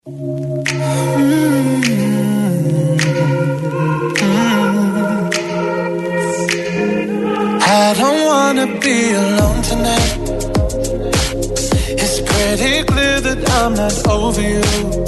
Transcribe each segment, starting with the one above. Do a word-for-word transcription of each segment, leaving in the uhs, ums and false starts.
I don't wanna be alone tonight. It's pretty clear that I'm not over you.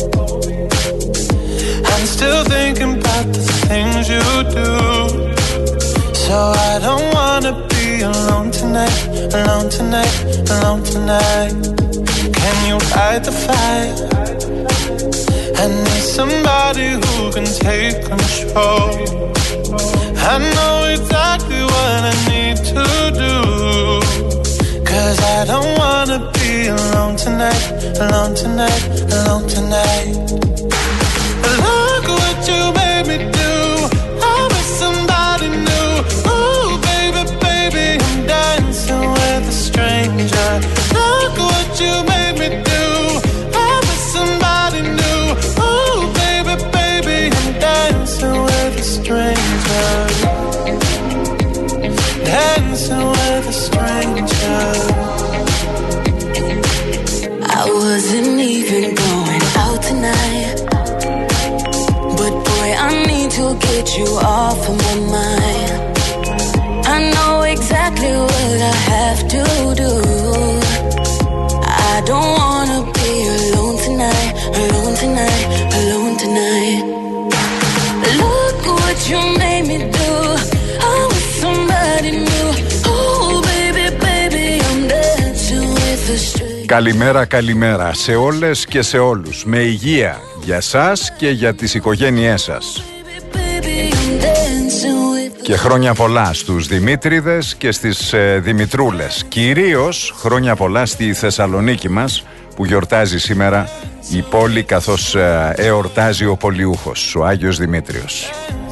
I'm still thinking about the things you do. So I don't wanna be alone tonight, alone tonight, alone tonight. Can you fight the fight? I need somebody who can take control. I know exactly what I need to do. Cause I don't wanna be alone tonight, alone tonight, alone tonight. Look what you made me do. I wish somebody knew. Ooh, baby, baby, I'm dancing with a stranger. Look what you made me do. I wish somebody knew. Ooh, baby, baby, I'm dancing with a stranger. Dancing with a stranger. I wasn't even going out tonight, but boy, I need to get you off of my mind. I know exactly what I have to do. I don't wanna be alone tonight, alone tonight, alone tonight. Look what you made me do. I wish somebody knew. Oh baby, baby, I'm dancing with a stranger. Καλημέρα, καλημέρα σε όλες και σε όλους. Με υγεία για σας και για τις οικογένειές σας. Και χρόνια πολλά στους Δημήτριδες και στις ε, Δημητρούλες. Κυρίως χρόνια πολλά στη Θεσσαλονίκη μας που γιορτάζει σήμερα η πόλη, καθώς ε, εορτάζει ο Πολιούχος, ο Άγιος Δημήτριος.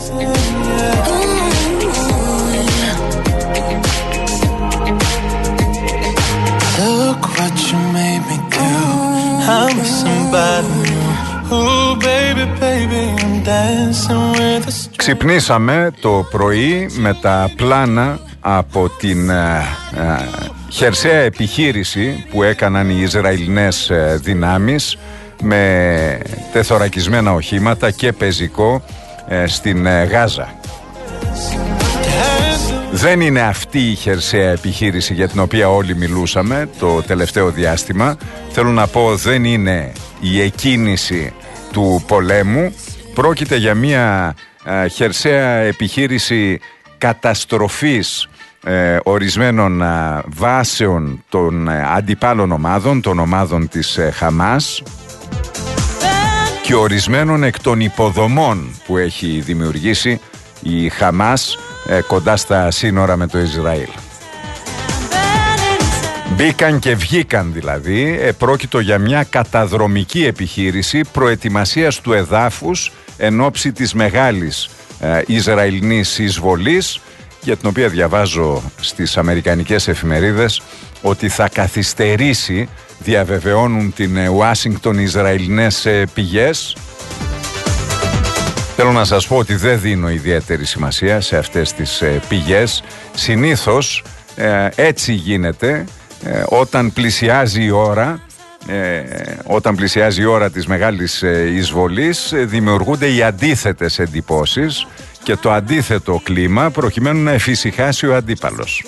Look what you made me do. I'm with somebody new. Ooh, baby, baby, I'm dancing with a stranger. Ξυπνήσαμε το πρωί με τα πλάνα από την ε, ε, χερσαία επιχείρηση που έκαναν οι Ισραηλινές ε, δυνάμεις με τεθωρακισμένα οχήματα και πεζικό ε, στην ε, Γάζα. Δεν είναι αυτή η χερσαία επιχείρηση για την οποία όλοι μιλούσαμε το τελευταίο διάστημα. Θέλω να πω, δεν είναι η εκκίνηση του πολέμου. Πρόκειται για μια ε, χερσαία επιχείρηση καταστροφής ε, ορισμένων ε, βάσεων των ε, αντιπάλων ομάδων, των ομάδων της ε, Χαμάς και ορισμένων εκ των υποδομών που έχει δημιουργήσει η Χαμάς ε, κοντά στα σύνορα με το Ισραήλ. Μπήκαν και βγήκαν δηλαδή. ε, Πρόκειτο για μια καταδρομική επιχείρηση προετοιμασίας του εδάφους εν ώψη της μεγάλης ε, Ισραηλινής εισβολής, για την οποία διαβάζω στις αμερικανικές εφημερίδες ότι θα καθυστερήσει, διαβεβαιώνουν την Ουάσιγκτον Ισραηλινές ε, πηγές. Θέλω να σας πω ότι δεν δίνω ιδιαίτερη σημασία σε αυτές τις ε, πηγές. Συνήθως ε, έτσι γίνεται ε, όταν πλησιάζει η ώρα ε, όταν πλησιάζει η ώρα της μεγάλης ε, εισβολής ε, δημιουργούνται οι αντίθετες εντυπώσεις και το αντίθετο κλίμα προκειμένου να εφησυχάσει ο αντίπαλος.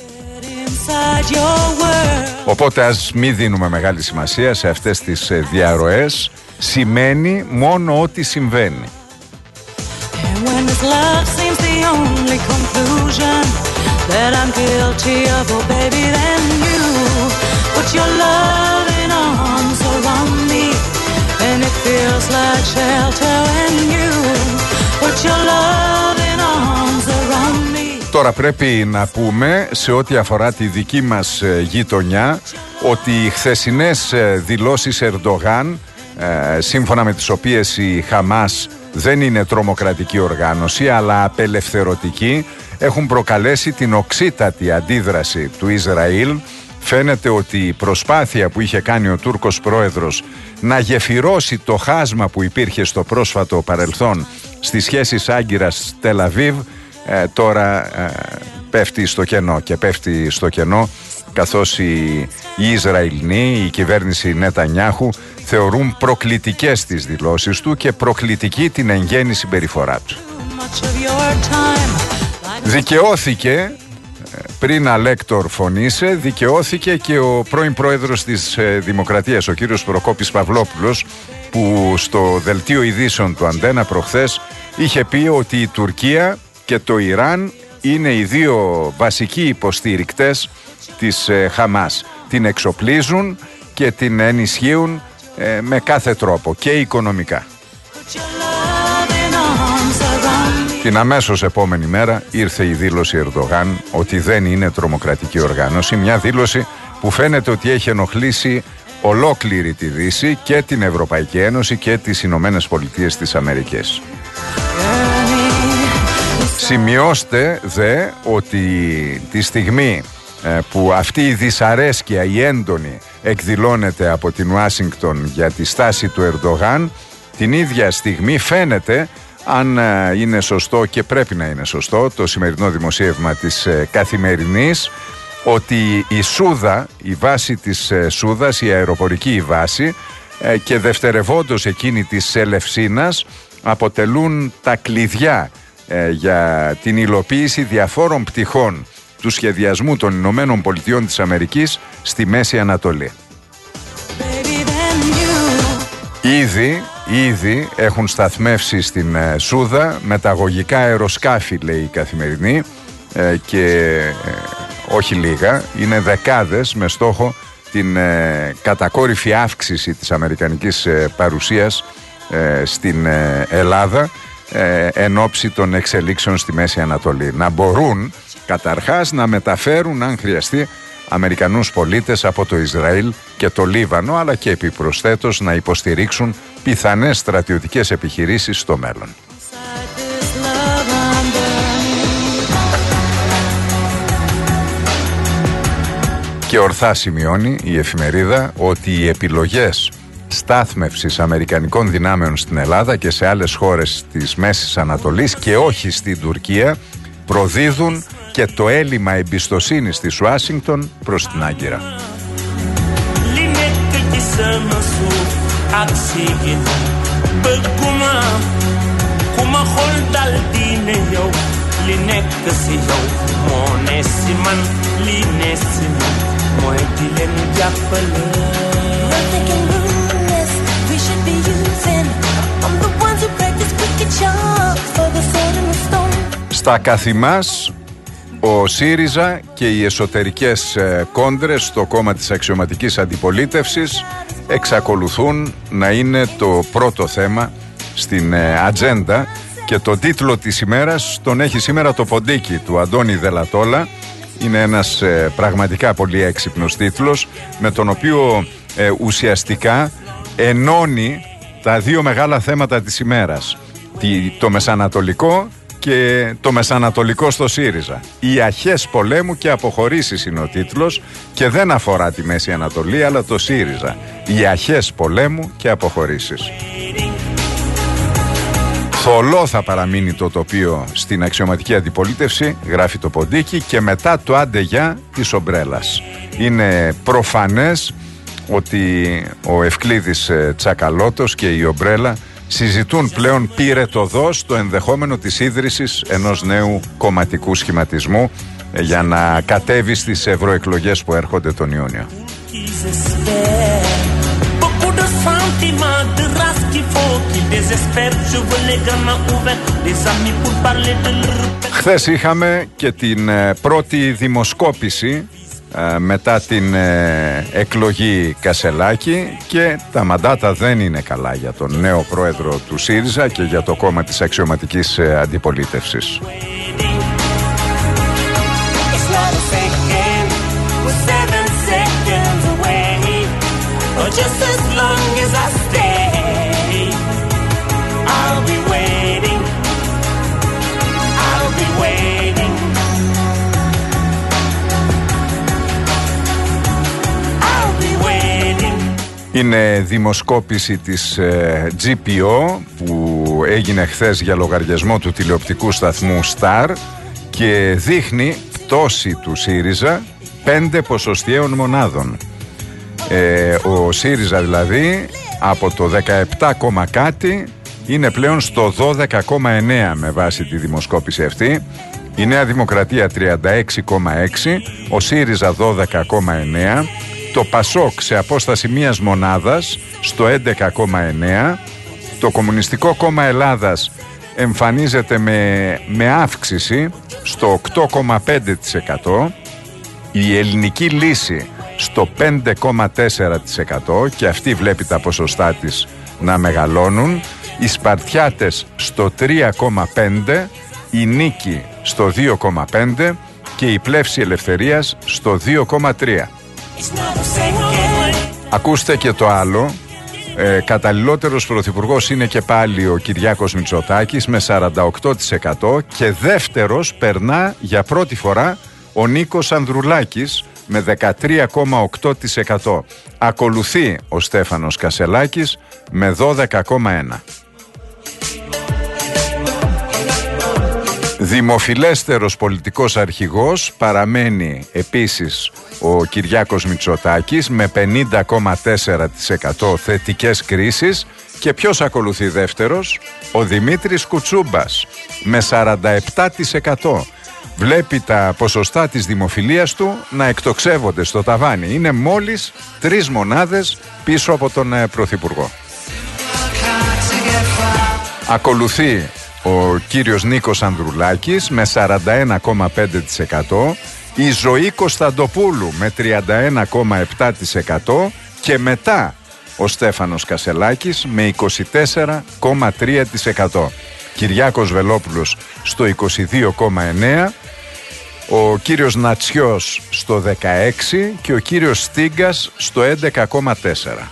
Οπότε ας μην δίνουμε μεγάλη σημασία σε αυτές τις ε, διαρροές. Σημαίνει μόνο ότι συμβαίνει. When this love seems the only conclusion that I'm guilty of, oh baby, then you put your loving arms around me, and it feels like shelter when you put your loving arms around me. Τώρα πρέπει να πούμε σε ό,τι αφορά τη δική μας ε, γειτονιά ότι οι χθεσινές ε, δηλώσεις Ερντογάν, ε, σύμφωνα με τις οποίες η Χαμάς δεν είναι τρομοκρατική οργάνωση αλλά απελευθερωτική, έχουν προκαλέσει την οξύτατη αντίδραση του Ισραήλ. Φαίνεται ότι η προσπάθεια που είχε κάνει ο Τούρκος πρόεδρος να γεφυρώσει το χάσμα που υπήρχε στο πρόσφατο παρελθόν στις σχέσεις Άγκυρας-Τελαβίβ ε, τώρα ε, πέφτει στο κενό και πέφτει στο κενό καθώς οι, οι Ισραηλοί, η κυβέρνηση Νετανιάχου θεωρούν προκλητικές τις δηλώσεις του και προκλητική την εγγένη συμπεριφορά του. Δικαιώθηκε, πριν αλέκτορ φωνήσε, δικαιώθηκε και ο πρώην πρόεδρος της Δημοκρατίας, ο κύριος Προκόπης Παυλόπουλος, που στο δελτίο ειδήσεων του Αντένα προχθές είχε πει ότι η Τουρκία και το Ιράν είναι οι δύο βασικοί υποστηρικτές της ε, Χαμάς. Την εξοπλίζουν και την ενισχύουν ε, με κάθε τρόπο και οικονομικά. Την αμέσως επόμενη μέρα ήρθε η δήλωση Ερντογάν ότι δεν είναι τρομοκρατική οργάνωση, μια δήλωση που φαίνεται ότι έχει ενοχλήσει ολόκληρη τη Δύση και την Ευρωπαϊκή Ένωση και τις Ηνωμένες Πολιτείες της Αμερικής. Σημειώστε δε ότι τη στιγμή ε, που αυτή η δυσαρέσκεια, η έντονη, εκδηλώνεται από την Ουάσιγκτον για τη στάση του Ερντογάν, την ίδια στιγμή φαίνεται, αν ε, είναι σωστό και πρέπει να είναι σωστό, το σημερινό δημοσίευμα της ε, Καθημερινής, ότι η Σούδα, η βάση της ε, Σούδας, η αεροπορική βάση ε, και δευτερευόντως εκείνη της Ελευσίνας αποτελούν τα κλειδιά ε, για την υλοποίηση διαφόρων πτυχών του σχεδιασμού των Ηνωμένων Πολιτειών της Αμερικής στη Μέση Ανατολή. Ήδη, ήδη έχουν σταθμεύσει στην ε, Σούδα μεταγωγικά αεροσκάφη, λέει η Καθημερινή, ε, και ε, όχι λίγα, είναι δεκάδες, με στόχο την ε, κατακόρυφη αύξηση της αμερικανικής ε, παρουσίας ε, στην ε, Ελλάδα ε, εν ώψη των εξελίξεων στη Μέση Ανατολή. Να μπορούν καταρχάς να μεταφέρουν, αν χρειαστεί, Αμερικανούς πολίτες από το Ισραήλ και το Λίβανο, αλλά και επιπροσθέτως να υποστηρίξουν πιθανές στρατιωτικές επιχειρήσεις στο μέλλον. Και ορθά σημειώνει η εφημερίδα ότι οι επιλογές στάθμευσης αμερικανικών δυνάμεων στην Ελλάδα και σε άλλες χώρες της Μέσης Ανατολής και όχι στην Τουρκία προδίδουν και το έλλειμμα εμπιστοσύνης της Ουάσιγκτον προς την Άγκυρα. Στα καθημάς ο ΣΥΡΙΖΑ και οι εσωτερικές ε, κόντρες στο κόμμα της αξιωματικής αντιπολίτευσης εξακολουθούν να είναι το πρώτο θέμα στην ε, ατζέντα, και το τίτλο της ημέρας τον έχει σήμερα το ποντίκι του Αντώνη Δελατόλα. Είναι ένας ε, πραγματικά πολύ έξυπνος τίτλος, με τον οποίο ε, ουσιαστικά ενώνει τα δύο μεγάλα θέματα της ημέρας, το μεσανατολικό και το μεσανατολικό στο ΣΥΡΙΖΑ. Οι αρχές πολέμου και αποχωρήσεις είναι ο τίτλος, και δεν αφορά τη Μέση Ανατολή αλλά το ΣΥΡΙΖΑ. Οι αρχές πολέμου και αποχωρήσεις. Θολό θα παραμείνει το τοπίο στην αξιωματική αντιπολίτευση, γράφει το ποντίκι, και μετά το άντε γεια της ομπρέλας. Είναι προφανές ότι ο Ευκλήδης Τσακαλώτος και η ομπρέλα συζητούν πλέον πυρετωδώς το ενδεχόμενο της ίδρυσης ενός νέου κομματικού σχηματισμού για να κατέβει στις ευρωεκλογές που έρχονται τον Ιούνιο. Χθες είχαμε και την πρώτη δημοσκόπηση μετά την ε, εκλογή Κασελάκη, και τα μαντάτα δεν είναι καλά για τον νέο πρόεδρο του ΣΥΡΙΖΑ και για το κόμμα της αξιωματικής ε, αντιπολίτευσης. Είναι δημοσκόπηση της ε, τζι πι ο που έγινε χθες για λογαριασμό του τηλεοπτικού σταθμού Star και δείχνει πτώση του ΣΥΡΙΖΑ πέντε ποσοστιαίων μονάδων. Ε, ο ΣΥΡΙΖΑ δηλαδή από το δεκαεπτά, κάτι είναι πλέον στο δώδεκα κόμμα εννέα με βάση τη δημοσκόπηση αυτή. Η Νέα Δημοκρατία τριάντα έξι κόμμα έξι, ο ΣΥΡΙΖΑ δώδεκα κόμμα εννέα, το ΠΑΣΟΚ σε απόσταση μίας μονάδας στο έντεκα κόμμα εννέα, το Κομμουνιστικό Κόμμα Ελλάδας εμφανίζεται με, με αύξηση στο οκτώ κόμμα πέντε τοις εκατό, η Ελληνική Λύση στο πέντε κόμμα τέσσερα τοις εκατό και αυτή βλέπει τα ποσοστά της να μεγαλώνουν, οι Σπαρτιάτες στο τρία κόμμα πέντε, η Νίκη στο δύο κόμμα πέντε και η Πλεύση Ελευθερίας στο δύο κόμμα τρία. Ακούστε και το άλλο. Ε, καταλληλότερος πρωθυπουργός είναι και πάλι ο Κυριάκος Μητσοτάκης με σαράντα οκτώ τοις εκατό και δεύτερος περνά για πρώτη φορά ο Νίκος Ανδρουλάκης με δεκατρία κόμμα οκτώ τοις εκατό. Ακολουθεί ο Στέφανος Κασελάκης με δώδεκα κόμμα ένα. Δημοφιλέστερος πολιτικός αρχηγός παραμένει επίσης ο Κυριάκος Μητσοτάκης με πενήντα κόμμα τέσσερα τοις εκατό θετικές κρίσεις και ποιος ακολουθεί δεύτερος? Ο Δημήτρης Κουτσούμπας με σαράντα επτά τοις εκατό. Βλέπει τα ποσοστά της δημοφιλίας του να εκτοξεύονται στο ταβάνι. Είναι μόλις τρεις μονάδες πίσω από τον ε, Πρωθυπουργό. Ακολουθεί ο κύριος Νίκος Ανδρουλάκης με σαράντα ένα κόμμα πέντε τοις εκατό, η Ζωή Κωνσταντοπούλου με τριάντα ένα κόμμα επτά τοις εκατό και μετά ο Στέφανος Κασελάκης με είκοσι τέσσερα κόμμα τρία τοις εκατό. Κυριάκος Βελόπουλος στο είκοσι δύο κόμμα εννέα, ο κύριος Νατσιός στο δεκαέξι και ο κύριος Στίγκας στο έντεκα κόμμα τέσσερα.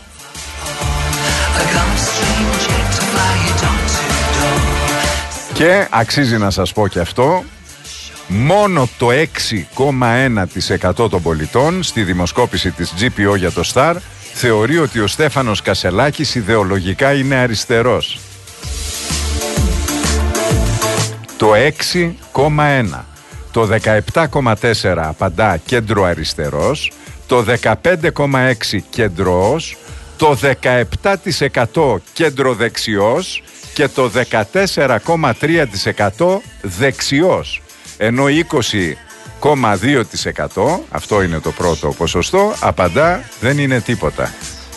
Και αξίζει να σας πω και αυτό, μόνο το έξι κόμμα ένα τοις εκατό των πολιτών στη δημοσκόπηση της τζι πι ο για το Σταρ θεωρεί ότι ο Στέφανος Κασελάκης ιδεολογικά είναι αριστερός. Το έξι κόμμα ένα. Το δεκαεπτά κόμμα τέσσερα απαντά κέντρο αριστερός, το δεκαπέντε κόμμα έξι κεντρός, το δεκαεπτά τοις εκατό κέντρο δεξιός και το δεκατέσσερα κόμμα τρία τοις εκατό δεξιός. Ενώ είκοσι κόμμα δύο τοις εκατό, αυτό είναι το πρώτο ποσοστό, απαντά δεν είναι τίποτα.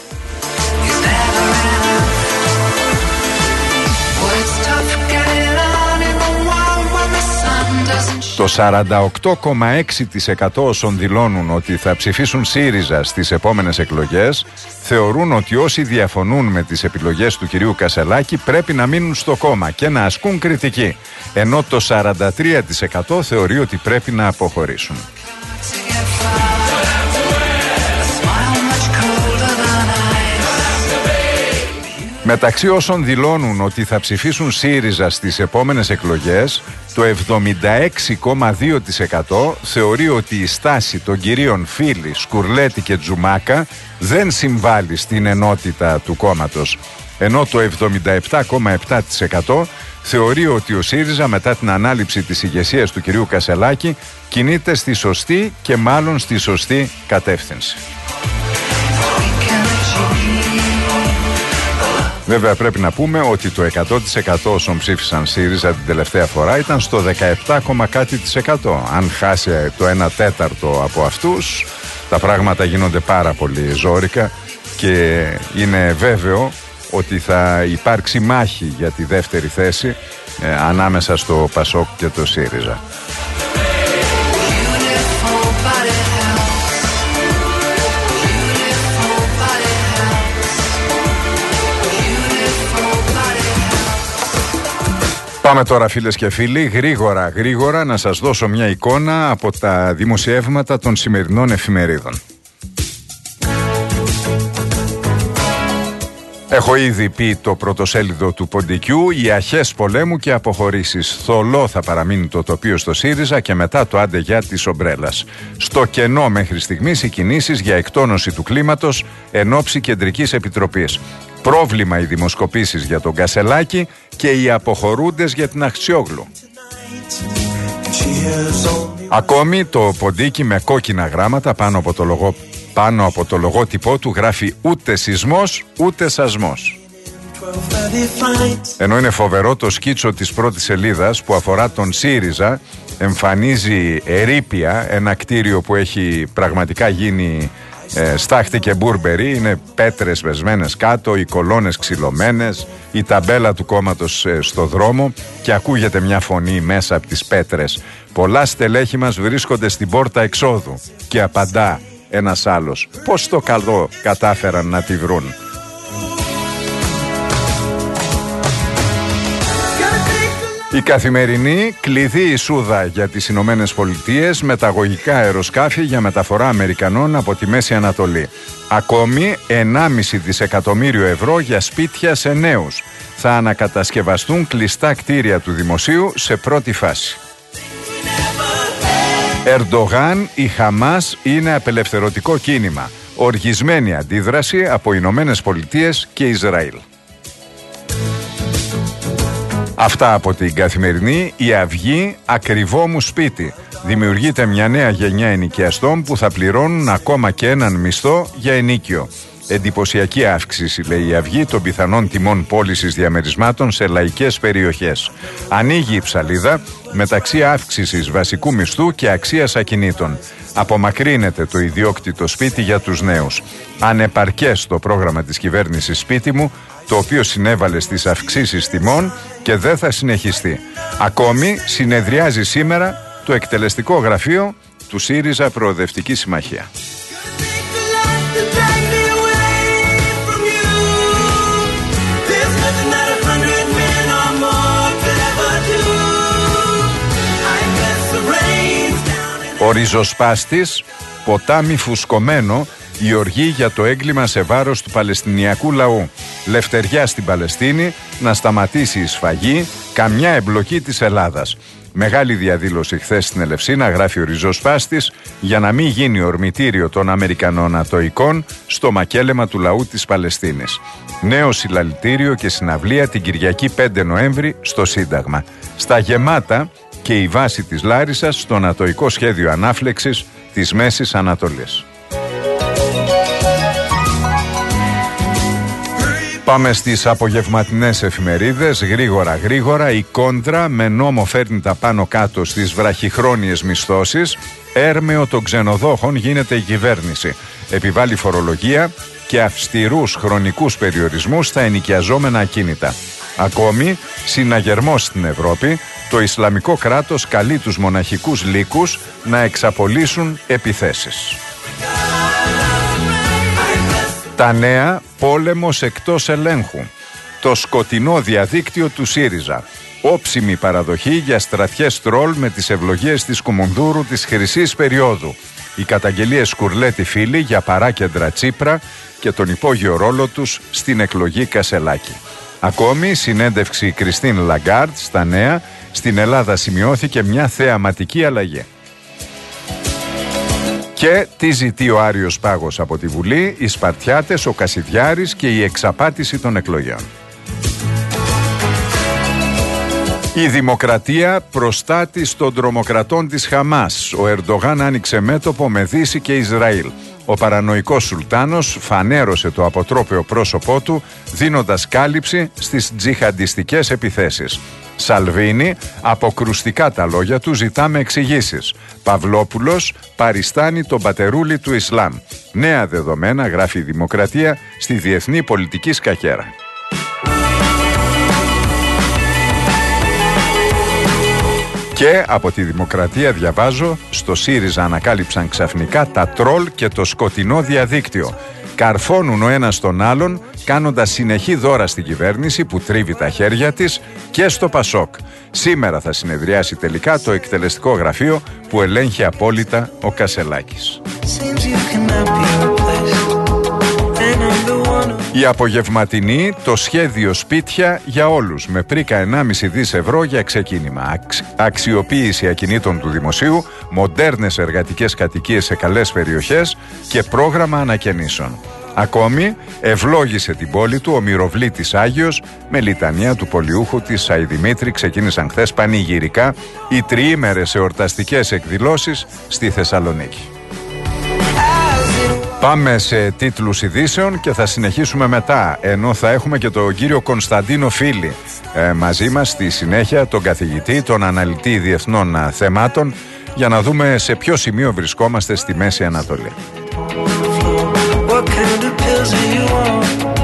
Το σαράντα οκτώ κόμμα έξι τοις εκατό όσων δηλώνουν ότι θα ψηφίσουν ΣΥΡΙΖΑ στις επόμενες εκλογές θεωρούν ότι όσοι διαφωνούν με τις επιλογές του κυρίου Κασελάκη πρέπει να μείνουν στο κόμμα και να ασκούν κριτική, ενώ το σαράντα τρία τοις εκατό θεωρεί ότι πρέπει να αποχωρήσουν. Μεταξύ όσων δηλώνουν ότι θα ψηφίσουν ΣΥΡΙΖΑ στις επόμενες εκλογές, το εβδομήντα έξι κόμμα δύο τοις εκατό θεωρεί ότι η στάση των κυρίων Φίλη, Σκουρλέτη και Τζουμάκα δεν συμβάλλει στην ενότητα του κόμματος, ενώ το εβδομήντα επτά κόμμα επτά τοις εκατό θεωρεί ότι ο ΣΥΡΙΖΑ μετά την ανάληψη της ηγεσίας του κυρίου Κασελάκη κινείται στη σωστή και μάλλον στη σωστή κατεύθυνση. Βέβαια πρέπει να πούμε ότι το εκατό τοις εκατό όσων ψήφισαν ΣΥΡΙΖΑ την τελευταία φορά ήταν στο δεκαεπτά, κάτι τοις εκατό. Αν χάσει το ένα τέταρτο από αυτούς, τα πράγματα γίνονται πάρα πολύ ζόρικα και είναι βέβαιο ότι θα υπάρξει μάχη για τη δεύτερη θέση ε, ανάμεσα στο ΠΑΣΟΚ και το ΣΥΡΙΖΑ. Πάμε τώρα φίλες και φίλοι, γρήγορα γρήγορα να σας δώσω μια εικόνα από τα δημοσιεύματα των σημερινών εφημερίδων. Έχω ήδη πει το πρωτοσέλιδο του Ποντικιού, οι αρχές πολέμου και αποχωρήσεις. Θολό θα παραμείνει το τοπίο στο ΣΥΡΙΖΑ και μετά το άντε για της ομπρέλας. Στο κενό μέχρι στιγμής οι κινήσεις για εκτόνωση του κλίματος εν ώψη Κεντρικής Επιτροπής. Πρόβλημα οι δημοσκοπήσεις για τον Κασελάκη και οι αποχωρούντες για την Αχτσιόγλου. Ακόμη το ποντίκι με κόκκινα γράμματα πάνω από το, λογο, πάνω από το λογότυπό του γράφει ούτε σεισμός ούτε σασμός. Ενώ είναι φοβερό το σκίτσο της πρώτης σελίδας που αφορά τον ΣΥΡΙΖΑ, εμφανίζει ερείπια, ένα κτίριο που έχει πραγματικά γίνει ε, στάχτη και μπούρμπερι, είναι πέτρες βεσμένες κάτω, οι κολόνες ξυλωμένες, η ταμπέλα του κόμματος ε, στο δρόμο και ακούγεται μια φωνή μέσα από τις πέτρες. Πολλά στελέχη μας βρίσκονται στην πόρτα εξόδου και απαντά ένας άλλος, πώς το καλό κατάφεραν να τη βρουν. Η Καθημερινή, κλειδί εισούδα για τις Ηνωμένες Πολιτείες, μεταγωγικά αεροσκάφη για μεταφορά Αμερικανών από τη Μέση Ανατολή. Ακόμη ενάμιση δισεκατομμύριο ευρώ για σπίτια σε νέους. Θα ανακατασκευαστούν κλειστά κτίρια του δημοσίου σε πρώτη φάση. Ερντογάν, η Χαμάς είναι απελευθερωτικό κίνημα. Οργισμένη αντίδραση από Ηνωμένες Πολιτείες και Ισραήλ. Αυτά από την Καθημερινή. Η Αυγή, ακριβό μου σπίτι. Δημιουργείται μια νέα γενιά ενοικιαστών που θα πληρώνουν ακόμα και έναν μισθό για ενοίκιο. Εντυπωσιακή αύξηση, λέει η Αυγή, των πιθανών τιμών πώλησης διαμερισμάτων σε λαϊκές περιοχές. Ανοίγει η ψαλίδα μεταξύ αύξησης βασικού μισθού και αξίας ακινήτων. Απομακρύνεται το ιδιόκτητο σπίτι για τους νέους. Ανεπαρκές το πρόγραμμα της κυβέρνησης Σπίτι μου, το οποίο συνέβαλε στις αυξήσεις τιμών και δεν θα συνεχιστεί. Ακόμη συνεδριάζει σήμερα το εκτελεστικό γραφείο του ΣΥΡΙΖΑ Προοδευτική Συμμαχία. Ο ριζοσπάστης, ποτάμι φουσκωμένο, η οργή για το έγκλημα σε βάρος του Παλαιστινιακού λαού. Λευτεριά στην Παλαιστίνη, να σταματήσει η σφαγή, καμιά εμπλοκή της Ελλάδας. Μεγάλη διαδήλωση χθες στην Ελευσίνα, γράφει ο ριζοσπάστης, για να μην γίνει ορμητήριο των Αμερικανών ατοικών στο μακέλεμα του λαού της Παλαιστίνης. Νέο συλλαλητήριο και συναυλία την Κυριακή πέντε Νοέμβρη στο Σύνταγμα. Στα γεμάτα και η βάση της Λάρισσας στο νατοϊκό σχέδιο ανάφλεξης της Μέσης Ανατολής. Πάμε στις απογευματινές εφημερίδες. Γρήγορα γρήγορα η Κόντρα με νόμο φέρνει τα πάνω κάτω στις βραχυχρόνιες μισθώσεις. Έρμεο των ξενοδόχων γίνεται η κυβέρνηση. Επιβάλλει φορολογία και αυστηρούς χρονικούς περιορισμούς στα ενοικιαζόμενα ακίνητα. Ακόμη, συναγερμός στην Ευρώπη, το Ισλαμικό κράτος καλεί τους μοναχικούς λύκους να εξαπολύσουν επιθέσεις. Τα νέα, πόλεμος εκτός ελέγχου. Το σκοτεινό διαδίκτυο του ΣΥΡΙΖΑ. Όψιμη παραδοχή για στρατιές τρόλ με τις ευλογίες της Κουμουνδούρου της χρυσής περίοδου. Οι καταγγελίες Σκουρλέτη φίλοι για παράκεντρα Τσίπρα και τον υπόγειο ρόλο τους στην εκλογή Κασελάκη. Ακόμη, συνέντευξη Κριστίν Λαγκάρτ στα νέα, στην Ελλάδα σημειώθηκε μια θεαματική αλλαγή. Και τι ζητεί ο Άριος Πάγος από τη Βουλή, οι Σπαρτιάτες, ο Κασιδιάρης και η εξαπάτηση των εκλογών. Η Δημοκρατία προστάτης των τρομοκρατών της Χαμάς. Ο Ερντογάν άνοιξε μέτωπο με Δύση και Ισραήλ. Ο παρανοϊκός Σουλτάνος φανέρωσε το αποτρόπαιο πρόσωπό του, δίνοντας κάλυψη στις τζιχαντιστικές επιθέσεις. Σαλβίνη, αποκρουστικά τα λόγια του, ζητάμε εξηγήσεις. Παυλόπουλος παριστάνει τον πατερούλι του Ισλάμ. Νέα δεδομένα, γράφει η Δημοκρατία, στη διεθνή πολιτική σκακέρα. Και από τη Δημοκρατία διαβάζω, στο ΣΥΡΙΖΑ ανακάλυψαν ξαφνικά τα τρόλ και το σκοτεινό διαδίκτυο. Καρφώνουν ο ένας τον άλλον, κάνοντας συνεχή δώρα στην κυβέρνηση που τρίβει τα χέρια της και στο Πασόκ. Σήμερα θα συνεδριάσει τελικά το εκτελεστικό γραφείο που ελέγχει απόλυτα ο Κασελάκης. Η απογευματινή, το σχέδιο σπίτια για όλους, με πρίκα ενάμιση δις ευρώ για ξεκίνημα. Αξ, αξιοποίηση ακινήτων του δημοσίου, μοντέρνες εργατικές κατοικίες σε καλές περιοχές και πρόγραμμα ανακαινήσεων. Ακόμη ευλόγησε την πόλη του ο Μυροβλήτης Άγιος με λιτανία του πολιούχου της Σαϊδημήτρη. Ξεκίνησαν χθες πανηγυρικά οι τριήμερες εορταστικές εκδηλώσεις στη Θεσσαλονίκη. Πάμε σε τίτλους ειδήσεων και θα συνεχίσουμε μετά, ενώ θα έχουμε και τον κύριο Κωνσταντίνο Φίλη ε, μαζί μας στη συνέχεια, τον καθηγητή, τον αναλυτή διεθνών θεμάτων, για να δούμε σε ποιο σημείο βρισκόμαστε στη Μέση Ανατολή. What kind of pills do you want?